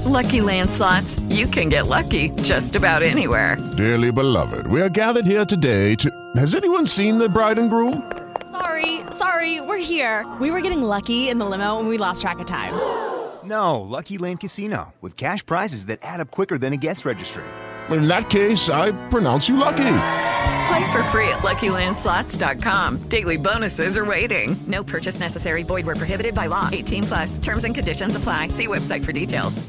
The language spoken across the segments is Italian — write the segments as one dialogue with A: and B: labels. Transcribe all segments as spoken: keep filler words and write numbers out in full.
A: Lucky Land Slots, you can get lucky just about anywhere.
B: Dearly beloved, we are gathered here today to... Has anyone seen the bride and groom?
C: Sorry, sorry, we're here. We were getting lucky in the limo and we lost track of time.
D: No, Lucky Land Casino, with cash prizes that add up quicker than a guest registry.
B: In that case, I pronounce you lucky.
A: Play for free at Lucky Land Slots dot com. Daily bonuses are waiting. No purchase necessary. Void where prohibited by law. eighteen plus. Terms and conditions apply. See website for details.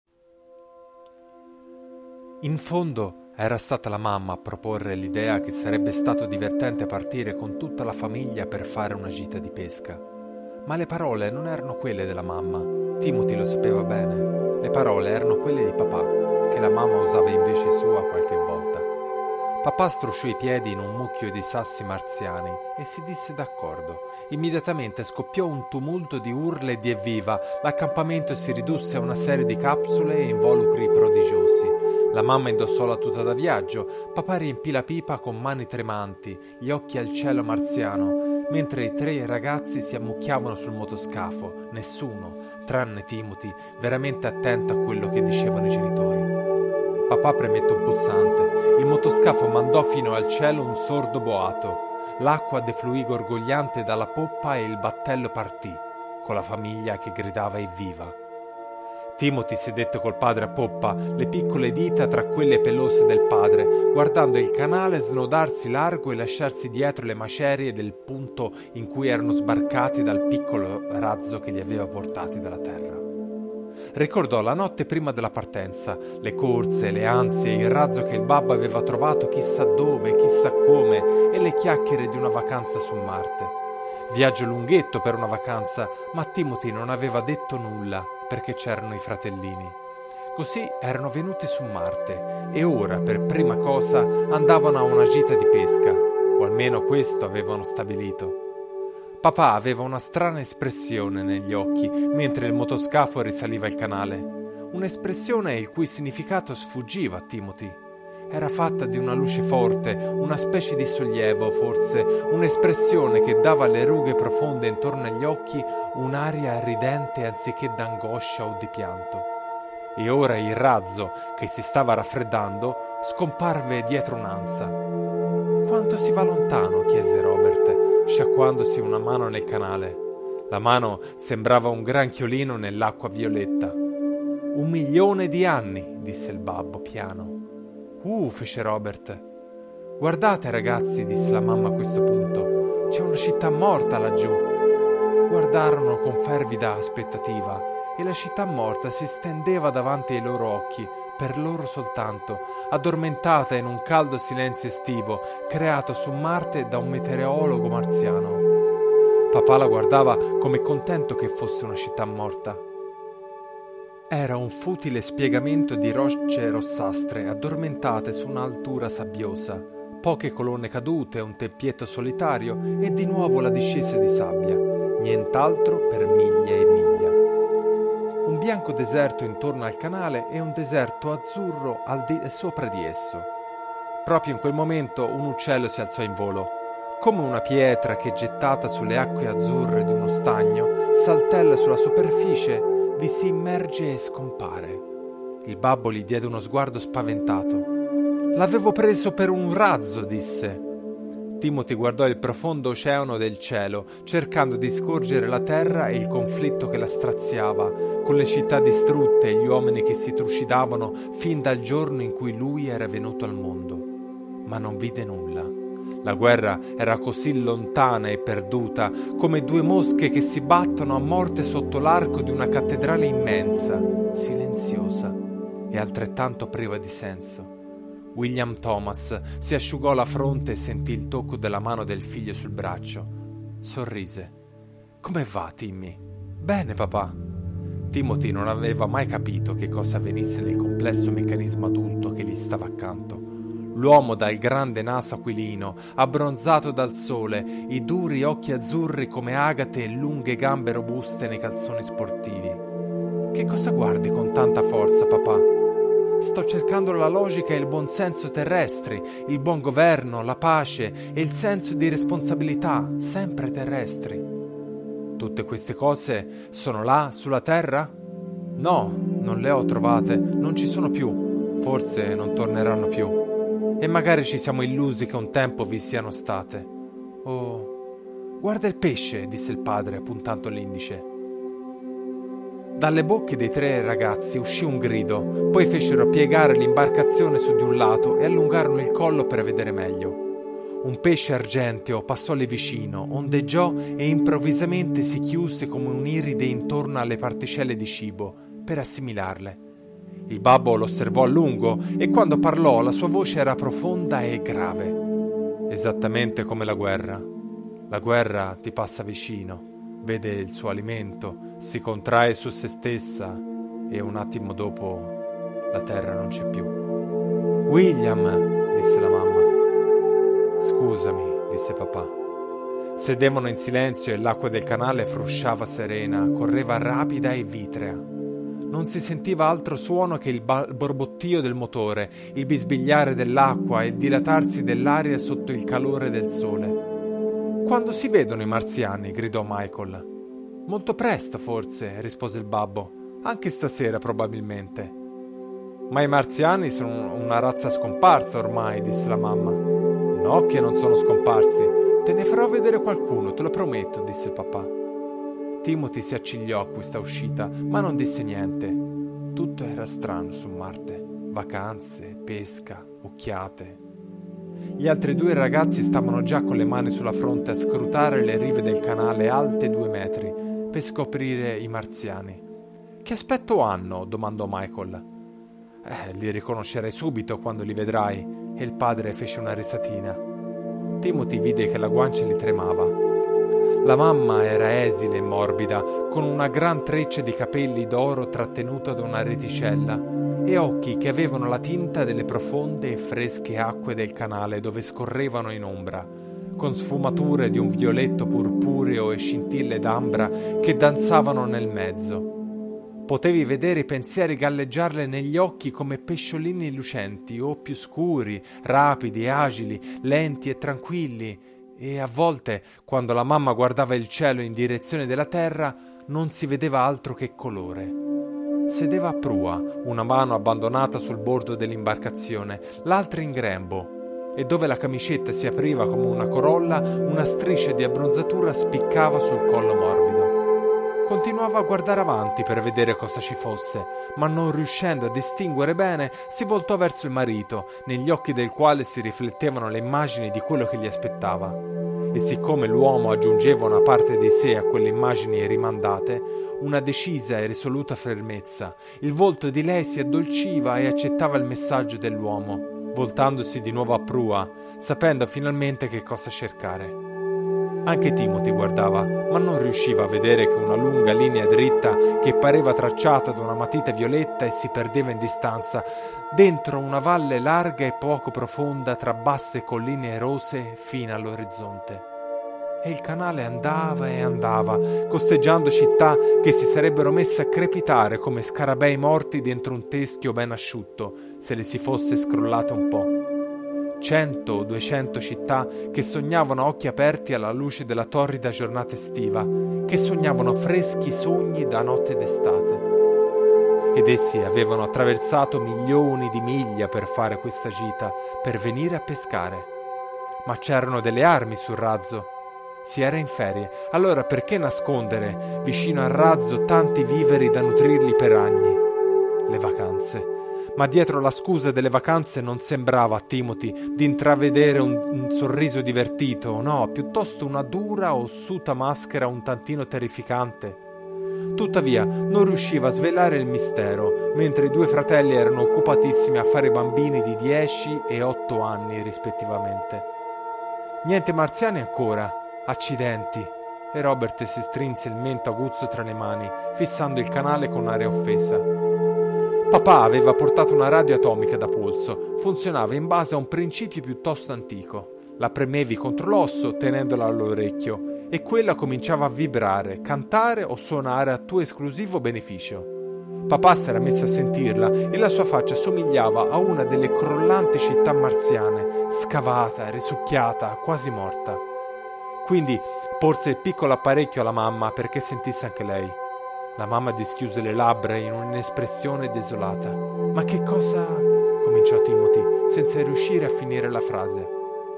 E: In fondo era stata la mamma a proporre l'idea che sarebbe stato divertente partire con tutta la famiglia per fare una gita di pesca. Ma le parole non erano quelle della mamma. Timothy lo sapeva bene. Le parole erano quelle di papà, che la mamma usava invece sua qualche volta. Papà strusciò i piedi in un mucchio di sassi marziani e si disse d'accordo. Immediatamente scoppiò un tumulto di urla e di evviva. L'accampamento si ridusse a una serie di capsule e involucri prodigiosi. La mamma indossò la tuta da viaggio, papà riempì la pipa con mani tremanti, gli occhi al cielo marziano, mentre i tre ragazzi si ammucchiavano sul motoscafo, nessuno, tranne Timothy, veramente attento a quello che dicevano i genitori. Papà premette un pulsante, il motoscafo mandò fino al cielo un sordo boato. L'acqua defluì gorgogliante dalla poppa e il battello partì, con la famiglia che gridava evviva. Timothy sedette col padre a poppa, le piccole dita tra quelle pelose del padre, guardando il canale snodarsi largo e lasciarsi dietro le macerie del punto in cui erano sbarcati dal piccolo razzo che li aveva portati dalla terra. Ricordò la notte prima della partenza, le corse, le ansie, il razzo che il babbo aveva trovato chissà dove, chissà come, e le chiacchiere di una vacanza su Marte. Viaggio lunghetto per una vacanza, ma Timothy non aveva detto nulla perché c'erano i fratellini. Così erano venuti su Marte e ora, per prima cosa, andavano a una gita di pesca, o almeno questo avevano stabilito. Papà aveva una strana espressione negli occhi mentre il motoscafo risaliva il canale, un'espressione il cui significato sfuggiva a Timothy. Era fatta di una luce forte, una specie di sollievo, forse, un'espressione che dava alle rughe profonde intorno agli occhi un'aria ridente anziché d'angoscia o di pianto. E ora il razzo, che si stava raffreddando, scomparve dietro un'ansa. «Quanto si va lontano?» chiese Robert, sciacquandosi una mano nel canale. La mano sembrava un granchiolino nell'acqua violetta. «Un milione di anni», disse il babbo piano. «Uh», fece Robert. «Guardate, ragazzi», disse la mamma a questo punto, «c'è una città morta laggiù». Guardarono con fervida aspettativa e la città morta si stendeva davanti ai loro occhi, per loro soltanto, addormentata in un caldo silenzio estivo creato su Marte da un meteorologo marziano. Papà la guardava come contento che fosse una città morta. Era un futile spiegamento di rocce rossastre addormentate su un'altura sabbiosa, poche colonne cadute, un tempietto solitario e di nuovo la discesa di sabbia, nient'altro per miglia e miglia. Un bianco deserto intorno al canale e un deserto azzurro al di sopra di esso. Proprio in quel momento un uccello si alzò in volo, come una pietra che gettata sulle acque azzurre di uno stagno saltella sulla superficie, vi si immerge e scompare. Il babbo gli diede uno sguardo spaventato. «L'avevo preso per un razzo», disse. Timothy guardò il profondo oceano del cielo, cercando di scorgere la terra e il conflitto che la straziava, con le città distrutte e gli uomini che si trucidavano fin dal giorno in cui lui era venuto al mondo. Ma non vide nulla. La guerra era così lontana e perduta, come due mosche che si battono a morte sotto l'arco di una cattedrale immensa, silenziosa e altrettanto priva di senso. William Thomas si asciugò la fronte e sentì il tocco della mano del figlio sul braccio. Sorrise. «Come va, Timmy?» «Bene, papà». Timothy non aveva mai capito che cosa avvenisse nel complesso meccanismo adulto che gli stava accanto. L'uomo dal grande naso aquilino, abbronzato dal sole, i duri occhi azzurri come agate e lunghe gambe robuste nei calzoni sportivi. «Che cosa guardi con tanta forza, papà?» «Sto cercando la logica e il buon senso terrestri, il buon governo, la pace e il senso di responsabilità, sempre terrestri». «Tutte queste cose sono là, sulla terra?» No, non le ho trovate, non ci sono più, forse non torneranno più. E magari ci siamo illusi che un tempo vi siano state. Oh, guarda il pesce, disse il padre puntando l'indice. Dalle bocche dei tre ragazzi uscì un grido, poi fecero piegare l'imbarcazione su di un lato e allungarono il collo per vedere meglio. Un pesce argenteo passò lì vicino, ondeggiò e improvvisamente si chiuse come un'iride intorno alle particelle di cibo per assimilarle. Il babbo lo osservò a lungo e quando parlò la sua voce era profonda e grave. Esattamente come la guerra. La guerra ti passa vicino, vede il suo alimento, si contrae su se stessa e un attimo dopo la terra non c'è più. William, disse la mamma. Scusami, disse papà. Sedevano in silenzio e l'acqua del canale frusciava serena, correva rapida e vitrea. Non si sentiva altro suono che il ba- borbottio del motore, il bisbigliare dell'acqua e il dilatarsi dell'aria sotto il calore del sole. Quando si vedono i marziani? Gridò Michael. Molto presto, forse, rispose il babbo. Anche stasera, probabilmente. Ma i marziani sono una razza scomparsa ormai, disse la mamma. No, che non sono scomparsi. Te ne farò vedere qualcuno, te lo prometto, disse il papà. Timothy si accigliò a questa uscita, ma non disse niente. Tutto era strano su Marte. Vacanze, pesca, occhiate. Gli altri due ragazzi stavano già con le mani sulla fronte a scrutare le rive del canale alte due metri per scoprire i marziani. Che aspetto hanno? Domandò Michael. Eh, li riconoscerai subito quando li vedrai. E il padre fece una risatina. Timothy vide che la guancia gli tremava. La mamma era esile e morbida, con una gran treccia di capelli d'oro trattenuta da una reticella e occhi che avevano la tinta delle profonde e fresche acque del canale dove scorrevano in ombra, con sfumature di un violetto purpureo e scintille d'ambra che danzavano nel mezzo. Potevi vedere i pensieri galleggiarle negli occhi come pesciolini lucenti o più scuri, rapidi e agili, lenti e tranquilli, e a volte, quando la mamma guardava il cielo in direzione della terra, non si vedeva altro che colore. Sedeva a prua, una mano abbandonata sul bordo dell'imbarcazione, l'altra in grembo, e dove la camicetta si apriva come una corolla, una striscia di abbronzatura spiccava sul collo morbido. Continuava a guardare avanti per vedere cosa ci fosse, ma non riuscendo a distinguere bene, si voltò verso il marito, negli occhi del quale si riflettevano le immagini di quello che gli aspettava. E siccome l'uomo aggiungeva una parte di sé a quelle immagini rimandate, una decisa e risoluta fermezza, il volto di lei si addolciva e accettava il messaggio dell'uomo, voltandosi di nuovo a prua, sapendo finalmente che cosa cercare. Anche Timothy guardava, ma non riusciva a vedere che una lunga linea dritta che pareva tracciata da una matita violetta e si perdeva in distanza, dentro una valle larga e poco profonda tra basse colline erose fino all'orizzonte. E il canale andava e andava, costeggiando città che si sarebbero messe a crepitare come scarabei morti dentro un teschio ben asciutto, se le si fosse scrollato un po'. Cento o duecento città che sognavano a occhi aperti alla luce della torrida giornata estiva, che sognavano freschi sogni da notte d'estate. Ed essi avevano attraversato milioni di miglia per fare questa gita, per venire a pescare. Ma c'erano delle armi sul razzo. Si era in ferie, allora perché nascondere vicino al razzo tanti viveri da nutrirli per anni? Le vacanze. Ma dietro la scusa delle vacanze non sembrava a Timothy di intravedere un, un sorriso divertito, no, piuttosto una dura, ossuta maschera un tantino terrificante. Tuttavia non riusciva a svelare il mistero, mentre i due fratelli erano occupatissimi a fare bambini di dieci e otto anni rispettivamente. Niente marziani ancora, accidenti. E Robert si strinse il mento aguzzo tra le mani, fissando il canale con aria offesa. Papà aveva portato una radio atomica da polso, funzionava in base a un principio piuttosto antico. La premevi contro l'osso tenendola all'orecchio e quella cominciava a vibrare, cantare o suonare a tuo esclusivo beneficio. Papà si era messo a sentirla e la sua faccia somigliava a una delle crollanti città marziane, scavata, risucchiata, quasi morta. Quindi porse il piccolo apparecchio alla mamma perché sentisse anche lei. La mamma dischiuse le labbra in un'espressione desolata. «Ma che cosa...» cominciò Timothy, senza riuscire a finire la frase.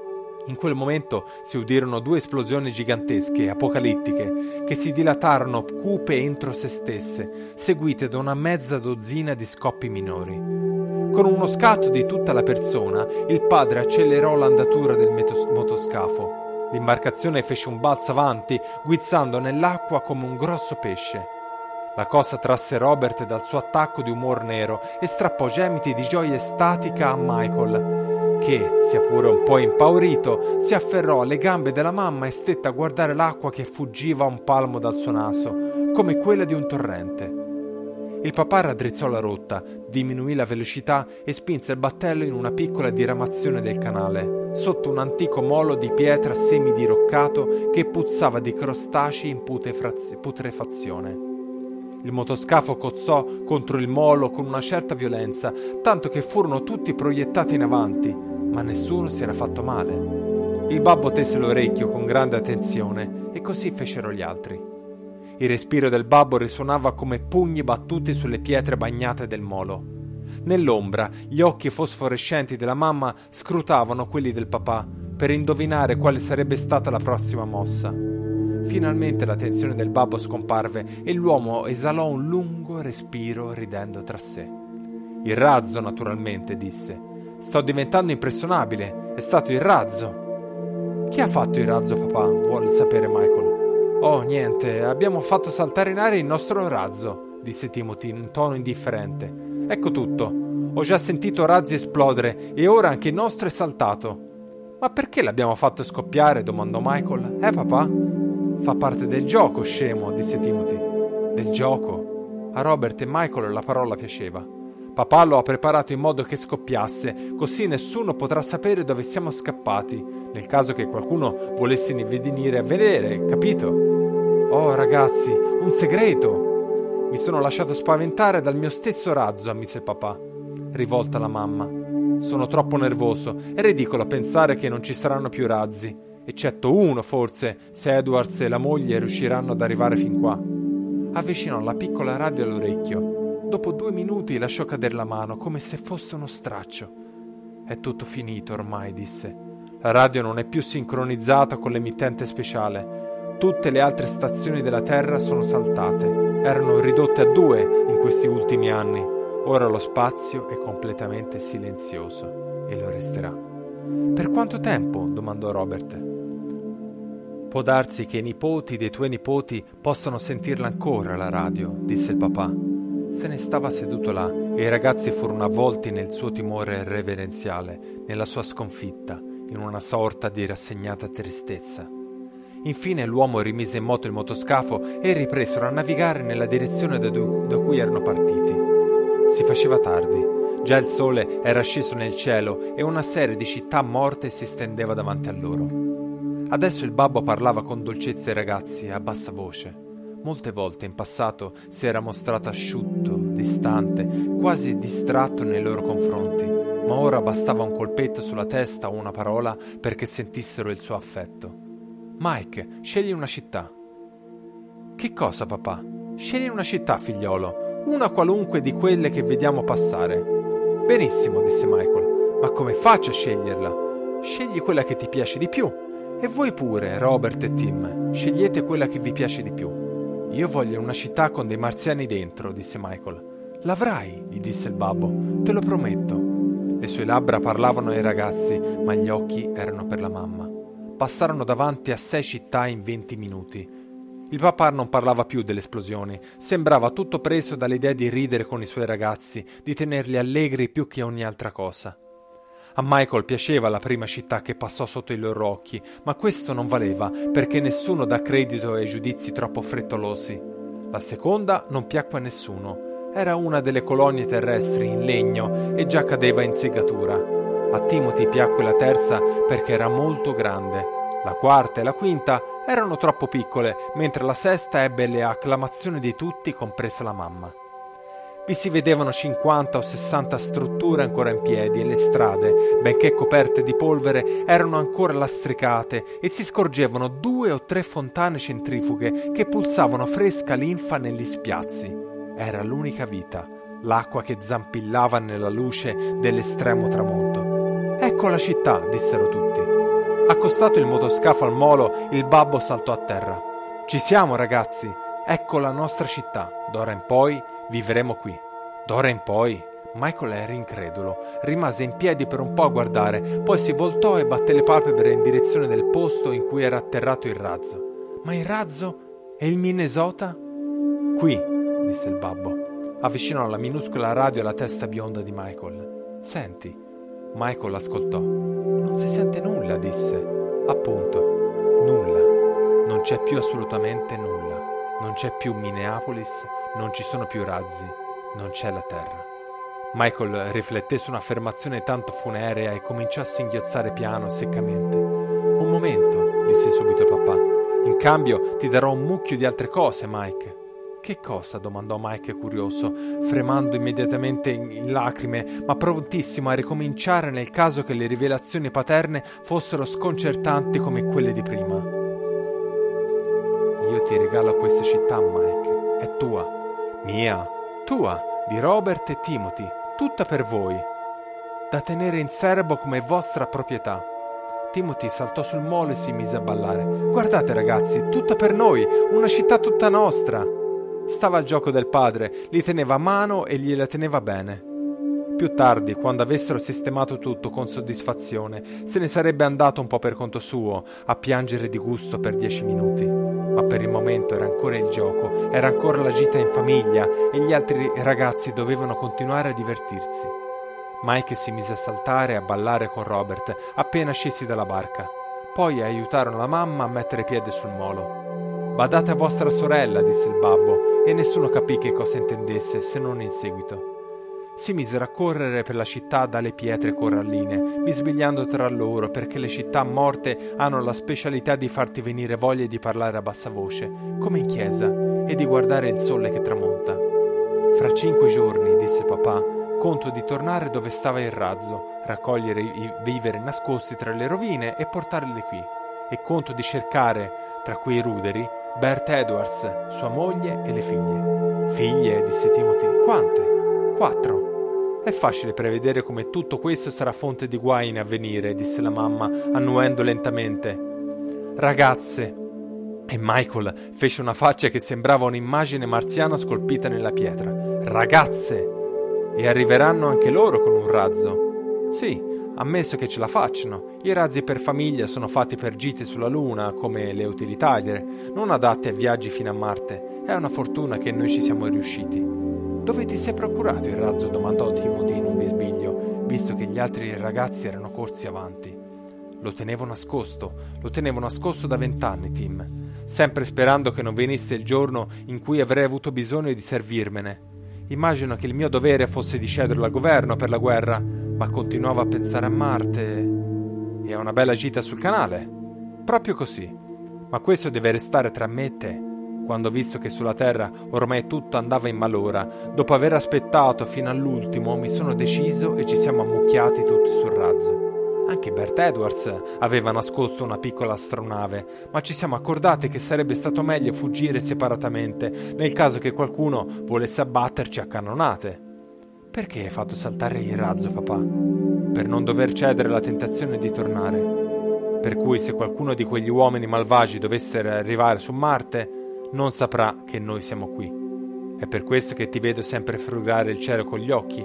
E: In quel momento si udirono due esplosioni gigantesche, apocalittiche, che si dilatarono cupe entro se stesse, seguite da una mezza dozzina di scoppi minori. Con uno scatto di tutta la persona, il padre accelerò l'andatura del metos- motoscafo. L'imbarcazione fece un balzo avanti, guizzando nell'acqua come un grosso pesce. La cosa trasse Robert dal suo attacco di umor nero e strappò gemiti di gioia estatica a Michael, che, sia pure un po' impaurito, si afferrò alle gambe della mamma e stette a guardare l'acqua che fuggiva a un palmo dal suo naso, come quella di un torrente. Il papà raddrizzò la rotta, diminuì la velocità e spinse il battello in una piccola diramazione del canale, sotto un antico molo di pietra semidiroccato che puzzava di crostacei in putrefazione. Il motoscafo cozzò contro il molo con una certa violenza, tanto che furono tutti proiettati in avanti, ma nessuno si era fatto male. Il babbo tese l'orecchio con grande attenzione e così fecero gli altri. Il respiro del babbo risuonava come pugni battuti sulle pietre bagnate del molo. Nell'ombra, gli occhi fosforescenti della mamma scrutavano quelli del papà per indovinare quale sarebbe stata la prossima mossa. Finalmente la tensione del babbo scomparve e l'uomo esalò un lungo respiro ridendo tra sé. Il razzo, naturalmente, disse. Sto diventando impressionabile. È stato il razzo. Chi ha fatto il razzo, papà? Vuole sapere Michael. Oh, niente, abbiamo fatto saltare in aria il nostro razzo, disse Timothy in tono indifferente. Ecco tutto. Ho già sentito razzi esplodere e ora anche il nostro è saltato. Ma perché l'abbiamo fatto scoppiare? Domandò Michael. Eh, papà? Fa parte del gioco, scemo, disse Timothy. Del gioco? A Robert e Michael la parola piaceva. Papà lo ha preparato in modo che scoppiasse, così nessuno potrà sapere dove siamo scappati, nel caso che qualcuno volesse venire a vedere, capito? Oh, ragazzi, un segreto! Mi sono lasciato spaventare dal mio stesso razzo, ammise il papà, rivolta alla mamma. Sono troppo nervoso, è ridicolo pensare che non ci saranno più razzi. Eccetto uno, forse, se Edwards e la moglie riusciranno ad arrivare fin qua. Avvicinò la piccola radio all'orecchio. Dopo due minuti lasciò cadere la mano, come se fosse uno straccio. È tutto finito ormai, disse. La radio non è più sincronizzata con l'emittente speciale. Tutte le altre stazioni della Terra sono saltate. Erano ridotte a due in questi ultimi anni. Ora lo spazio è completamente silenzioso e lo resterà. Per quanto tempo? Domandò Robert. Può darsi che i nipoti dei tuoi nipoti possano sentirla ancora la radio, disse il papà. Se ne stava seduto là e i ragazzi furono avvolti nel suo timore reverenziale, nella sua sconfitta, in una sorta di rassegnata tristezza. Infine l'uomo rimise in moto il motoscafo e ripresero a navigare nella direzione da, du- da cui erano partiti. Si faceva tardi, già il sole era sceso nel cielo e una serie di città morte si stendeva davanti a loro. Adesso il babbo parlava con dolcezza ai ragazzi a bassa voce. Molte volte in passato si era mostrato asciutto, distante, quasi distratto nei loro confronti, ma ora bastava un colpetto sulla testa o una parola perché sentissero il suo affetto. Mike, scegli una città. Che cosa, papà? Scegli una città, figliolo, una qualunque di quelle che vediamo passare. Benissimo, disse Michael, ma come faccio a sceglierla? Scegli quella che ti piace di più. E voi pure, Robert e Tim, scegliete quella che vi piace di più. Io voglio una città con dei marziani dentro, disse Michael. L'avrai, gli disse il babbo, te lo prometto. Le sue labbra parlavano ai ragazzi, ma gli occhi erano per la mamma. Passarono davanti a sei città in venti minuti. Il papà non parlava più delle esplosioni, sembrava tutto preso dall'idea di ridere con i suoi ragazzi, di tenerli allegri più che ogni altra cosa. A Michael piaceva la prima città che passò sotto i loro occhi, ma questo non valeva, perché nessuno dà credito ai giudizi troppo frettolosi. La seconda non piacque a nessuno. Era una delle colonie terrestri in legno e già cadeva in segatura. A Timothy piacque la terza perché era molto grande. La quarta e la quinta erano troppo piccole, mentre la sesta ebbe le acclamazioni di tutti, compresa la mamma. Vi si vedevano cinquanta o sessanta strutture ancora in piedi e le strade, benché coperte di polvere, erano ancora lastricate e si scorgevano due o tre fontane centrifughe che pulsavano fresca linfa negli spiazzi. Era l'unica vita, l'acqua che zampillava nella luce dell'estremo tramonto. «Ecco la città», dissero tutti. Accostato il motoscafo al molo, il babbo saltò a terra. «Ci siamo, ragazzi! Ecco la nostra città. D'ora in poi vivremo qui». D'ora in poi? Michael era incredulo. Rimase in piedi per un po' a guardare, poi si voltò e batté le palpebre in direzione del posto in cui era atterrato il razzo. «Ma il razzo? E il Minnesota?» «Qui», disse il babbo. Avvicinò la minuscola radio alla testa bionda di Michael. «Senti». Michael ascoltò. «Non si sente nulla», disse. «Appunto, nulla. Non c'è più assolutamente nulla. Non c'è più Minneapolis, non ci sono più razzi, non c'è la terra». Michael rifletté su un'affermazione tanto funerea e cominciò a singhiozzare piano, seccamente. «Un momento», disse subito papà. «In cambio ti darò un mucchio di altre cose, Mike». «Che cosa?» domandò Mike curioso, fremando immediatamente in, in lacrime, ma prontissimo a ricominciare nel caso che le rivelazioni paterne fossero sconcertanti come quelle di prima. «Io ti regalo questa città, Mike. È tua. Mia. Tua. Di Robert e Timothy. Tutta per voi. Da tenere in serbo come vostra proprietà». Timothy saltò sul molo e si mise a ballare. «Guardate, ragazzi, tutta per noi. Una città tutta nostra». Stava al gioco del padre, li teneva a mano e gliela teneva bene. Più tardi, quando avessero sistemato tutto con soddisfazione, se ne sarebbe andato un po' per conto suo, a piangere di gusto per dieci minuti. Ma per il momento era ancora il gioco, era ancora la gita in famiglia e gli altri ragazzi dovevano continuare a divertirsi. Mike si mise a saltare e a ballare con Robert appena scesi dalla barca. Poi aiutarono la mamma a mettere piede sul molo. «Badate a vostra sorella», disse il babbo, e nessuno capì che cosa intendesse, se non in seguito. Si misero a correre per la città dalle pietre coralline, bisbigliando tra loro, perché le città morte hanno la specialità di farti venire voglia di parlare a bassa voce, come in chiesa, e di guardare il sole che tramonta. «Fra cinque giorni», disse papà, «conto di tornare dove stava il razzo, raccogliere i viveri nascosti tra le rovine e portarli qui. E conto di cercare, tra quei ruderi, Bert Edwards, sua moglie e le figlie». «Figlie?» disse Timothy. «Quante?» «Quattro». «È facile prevedere come tutto questo sarà fonte di guai in avvenire», disse la mamma, annuendo lentamente. «Ragazze!» E Michael fece una faccia che sembrava un'immagine marziana scolpita nella pietra. «Ragazze!» «E arriveranno anche loro con un razzo?» «Sì, ammesso che ce la facciano. I razzi per famiglia sono fatti per gite sulla Luna, come le utilitarie, non adatti a viaggi fino a Marte. È una fortuna che noi ci siamo riusciti». «Dove ti sei procurato il razzo?» domandò Timothy in un bisbiglio, visto che gli altri ragazzi erano corsi avanti. «Lo tenevo nascosto, lo tenevo nascosto da vent'anni, Tim, sempre sperando che non venisse il giorno in cui avrei avuto bisogno di servirmene. Immagino che il mio dovere fosse di cederlo al governo per la guerra, ma continuavo a pensare a Marte e a una bella gita sul canale. Proprio così. Ma questo deve restare tra me e te. Quando ho visto che sulla Terra ormai tutto andava in malora, dopo aver aspettato fino all'ultimo, mi sono deciso e ci siamo ammucchiati tutti sul razzo. Anche Bert Edwards aveva nascosto una piccola astronave, ma ci siamo accordati che sarebbe stato meglio fuggire separatamente nel caso che qualcuno volesse abbatterci a cannonate». «Perché hai fatto saltare il razzo, papà?» «Per non dover cedere alla tentazione di tornare. Per cui se qualcuno di quegli uomini malvagi dovesse arrivare su Marte, non saprà che noi siamo qui. È per questo che ti vedo sempre frugare il cielo con gli occhi?»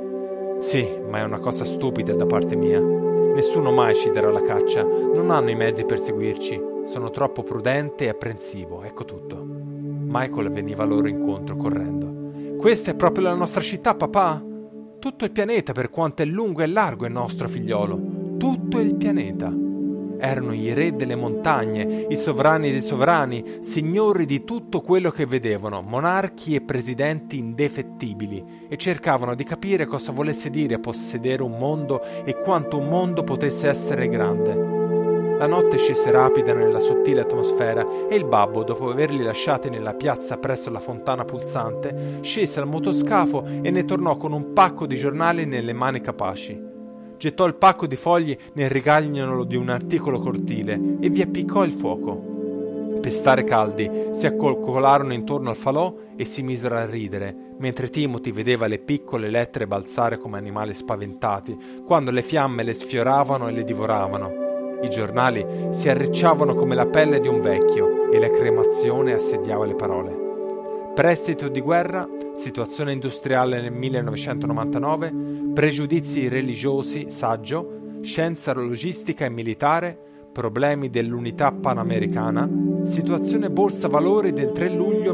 E: «Sì, ma è una cosa stupida da parte mia. Nessuno mai ci darà la caccia, non hanno i mezzi per seguirci. Sono troppo prudente e apprensivo, ecco tutto». Michael veniva loro incontro correndo. «Questa è proprio la nostra città, papà? Tutto il pianeta, per quanto è lungo e largo, è nostro, figliolo. Tutto il pianeta. Erano i re delle montagne, i sovrani dei sovrani, signori di tutto quello che vedevano, monarchi e presidenti indefettibili, e cercavano di capire cosa volesse dire possedere un mondo e quanto un mondo potesse essere grande. La notte scese rapida nella sottile atmosfera e il babbo, dopo averli lasciati nella piazza presso la fontana pulsante, scese al motoscafo e ne tornò con un pacco di giornali nelle mani capaci. Gettò il pacco di fogli nel rigagnolo di un articolo cortile e vi appiccò il fuoco. Per stare caldi si accoccolarono intorno al falò e si misero a ridere, mentre Timothy vedeva le piccole lettere balzare come animali spaventati quando le fiamme le sfioravano e le divoravano. I giornali si arricciavano come la pelle di un vecchio e la cremazione assediava le parole. Prestito di guerra, situazione industriale nel millenovecentonovantanove, pregiudizi religiosi, saggio, scienza logistica e militare, problemi dell'unità panamericana, situazione borsa valori del tre luglio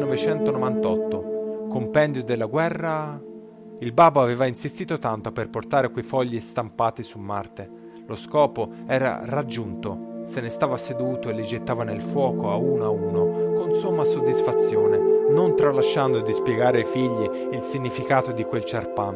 E: millenovecentonovantotto, compendio della guerra. Il babbo aveva insistito tanto per portare quei fogli stampati su Marte. Lo scopo era raggiunto, se ne stava seduto e li gettava nel fuoco a uno a uno, con somma soddisfazione, non tralasciando di spiegare ai figli il significato di quel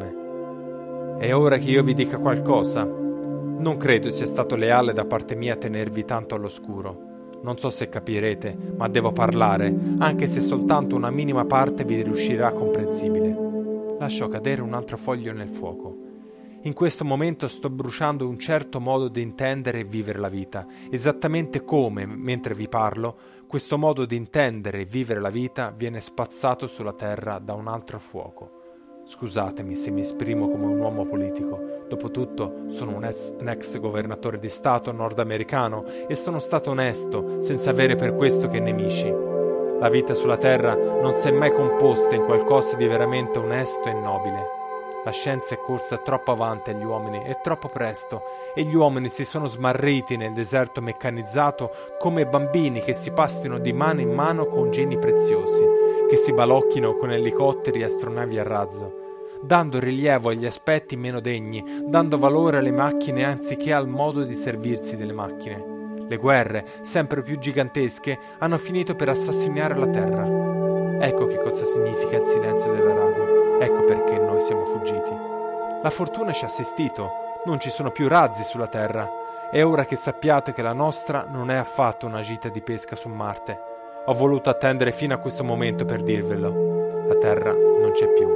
E: ciarpame. È ora che io vi dica qualcosa. Non credo sia stato leale da parte mia tenervi tanto all'oscuro. Non so se capirete, ma devo parlare, anche se soltanto una minima parte vi riuscirà comprensibile. Lasciò cadere un altro foglio nel fuoco. In questo momento sto bruciando un certo modo di intendere e vivere la vita, esattamente come, mentre vi parlo, questo modo di intendere e vivere la vita viene spazzato sulla terra da un altro fuoco. Scusatemi se mi esprimo come un uomo politico, dopotutto sono un ex, un ex governatore di Stato nordamericano e sono stato onesto, senza avere per questo che nemici. La vita sulla terra non si è mai composta in qualcosa di veramente onesto e nobile. La scienza è corsa troppo avanti agli uomini e troppo presto, e gli uomini si sono smarriti nel deserto meccanizzato come bambini che si passino di mano in mano con geni preziosi, che si balocchino con elicotteri e astronavi a razzo, dando rilievo agli aspetti meno degni, dando valore alle macchine anziché al modo di servirsi delle macchine. Le guerre, sempre più gigantesche, hanno finito per assassinare la terra. Ecco che cosa significa il silenzio della radio. Ecco perché noi siamo fuggiti. La fortuna ci ha assistito, non ci sono più razzi sulla Terra. È ora che sappiate che la nostra non è affatto una gita di pesca su Marte. Ho voluto attendere fino a questo momento per dirvelo. La Terra non c'è più.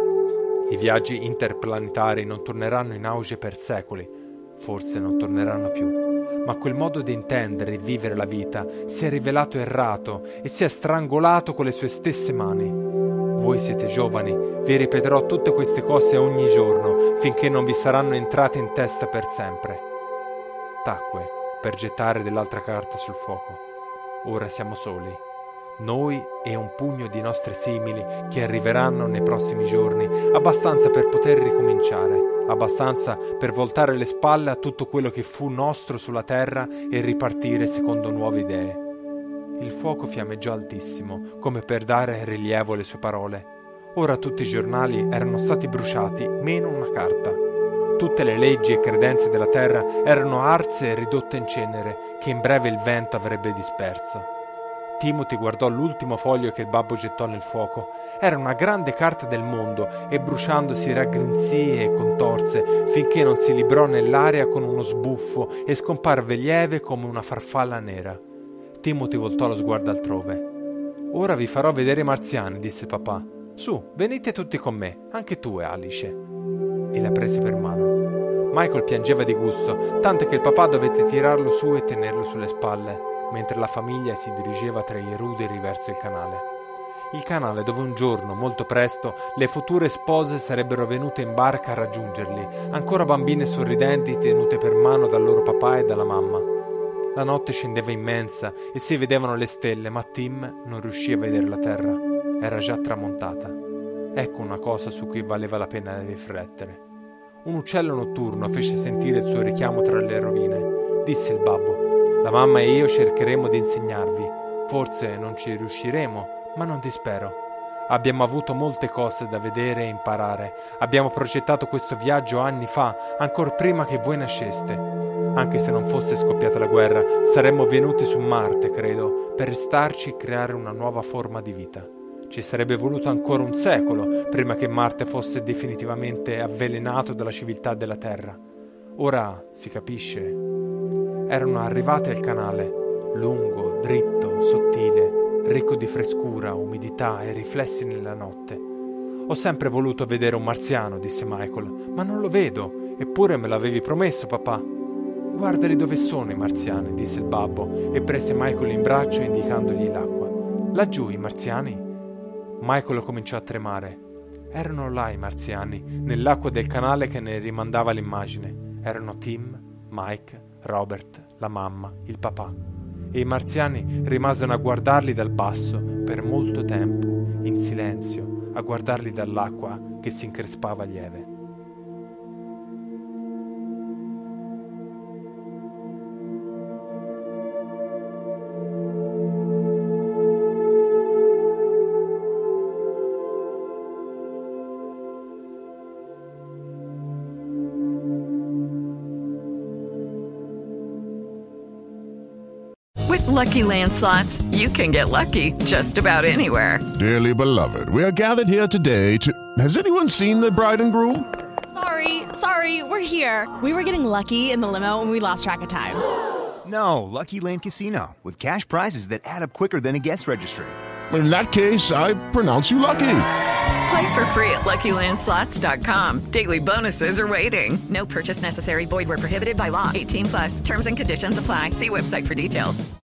E: I viaggi interplanetari non torneranno in auge per secoli. Forse non torneranno più. Ma quel modo di intendere e vivere la vita si è rivelato errato e si è strangolato con le sue stesse mani. Voi siete giovani, vi ripeterò tutte queste cose ogni giorno finché non vi saranno entrate in testa per sempre. Tacque per gettare dell'altra carta sul fuoco. Ora siamo soli, noi e un pugno di nostri simili che arriveranno nei prossimi giorni, abbastanza per poter ricominciare, abbastanza per voltare le spalle a tutto quello che fu nostro sulla terra e ripartire secondo nuove idee. Il fuoco fiammeggiò altissimo, come per dare rilievo alle sue parole. Ora tutti i giornali erano stati bruciati, meno una carta. Tutte le leggi e credenze della terra erano arse e ridotte in cenere, che in breve il vento avrebbe disperso. Timothy guardò l'ultimo foglio che il babbo gettò nel fuoco. Era una grande carta del mondo e bruciando si raggrinzì e contorse finché non si librò nell'aria con uno sbuffo e scomparve lieve come una farfalla nera. Timothy voltò lo sguardo altrove. «Ora vi farò vedere i marziani», disse papà. «Su, venite tutti con me, anche tu, Alice». E la prese per mano. Michael piangeva di gusto, tanto che il papà dovette tirarlo su e tenerlo sulle spalle, mentre la famiglia si dirigeva tra i ruderi verso il canale. Il canale dove un giorno, molto presto, le future spose sarebbero venute in barca a raggiungerli, ancora bambine sorridenti tenute per mano dal loro papà e dalla mamma. La notte scendeva immensa e si vedevano le stelle, ma Tim non riuscì a vedere la terra. Era già tramontata. Ecco una cosa su cui valeva la pena riflettere. Un uccello notturno fece sentire il suo richiamo tra le rovine. Disse il babbo: «La mamma e io cercheremo di insegnarvi. Forse non ci riusciremo, ma non dispero. Abbiamo avuto molte cose da vedere e imparare. Abbiamo progettato questo viaggio anni fa, ancor prima che voi nasceste. Anche se non fosse scoppiata la guerra, saremmo venuti su Marte, credo, per restarci e creare una nuova forma di vita. Ci sarebbe voluto ancora un secolo prima che Marte fosse definitivamente avvelenato dalla civiltà della Terra. Ora si capisce». Erano arrivate al canale, lungo, dritto, sottile, ricco di frescura, umidità e riflessi nella notte. Ho sempre voluto vedere un marziano, disse Michael, ma non lo vedo, eppure me l'avevi promesso, papà. Guardali dove sono i marziani, disse il babbo e prese Michael in braccio indicandogli l'acqua. Laggiù i marziani? Michael cominciò a tremare. Erano là i marziani, nell'acqua del canale che ne rimandava l'immagine. Erano Tim, Mike, Robert, la mamma, il papà. E i marziani rimasero a guardarli dal basso per molto tempo, in silenzio, a guardarli dall'acqua che si increspava lieve.
A: With Lucky Land Slots, you can get lucky just about anywhere.
B: Dearly beloved, we are gathered here today to... Has anyone seen the bride and groom?
C: Sorry, sorry, we're here. We were getting lucky in the limo and we lost track of time.
D: No, Lucky Land Casino, with cash prizes that add up quicker than a guest registry.
B: In that case, I pronounce you lucky.
A: Play for free at lucky land slots dot com. Daily bonuses are waiting. No purchase necessary. Void where prohibited by law. eighteen plus. Terms and conditions apply. See website for details.